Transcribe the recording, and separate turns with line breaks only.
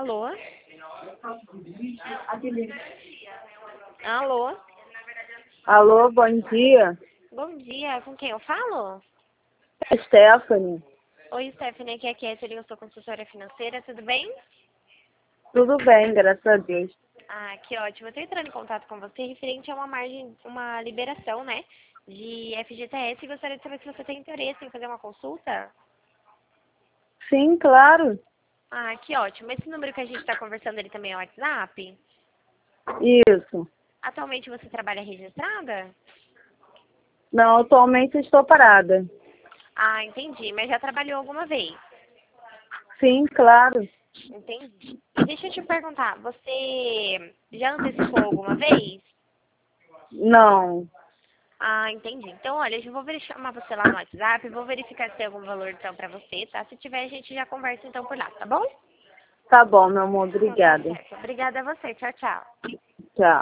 Alô? Alô?
Alô, bom dia.
Bom dia, com quem eu falo?
É Stephanie.
Oi, Stephanie, aqui é a Kézia, eu sou consultora financeira, tudo bem?
Tudo bem, graças a Deus.
Ah, que ótimo. Eu tô entrando em contato com você referente a uma liberação, né, de FGTS e gostaria de saber se você tem interesse em fazer uma consulta.
Sim, claro.
Ah, que ótimo. Esse número que a gente está conversando, ele também é o WhatsApp?
Isso.
Atualmente você trabalha registrada?
Não, atualmente estou parada.
Ah, entendi. Mas já trabalhou alguma vez?
Sim, claro.
Entendi. E deixa eu te perguntar, você já antecipou alguma vez?
Não.
Ah, entendi. Então, olha, eu vou chamar você lá no WhatsApp, vou verificar se tem algum valor então pra você, tá? Se tiver, a gente já conversa então por lá, tá bom?
Tá bom, meu amor,
Então tá
obrigada.
certo. Obrigada a você. Tchau, tchau.
Tchau.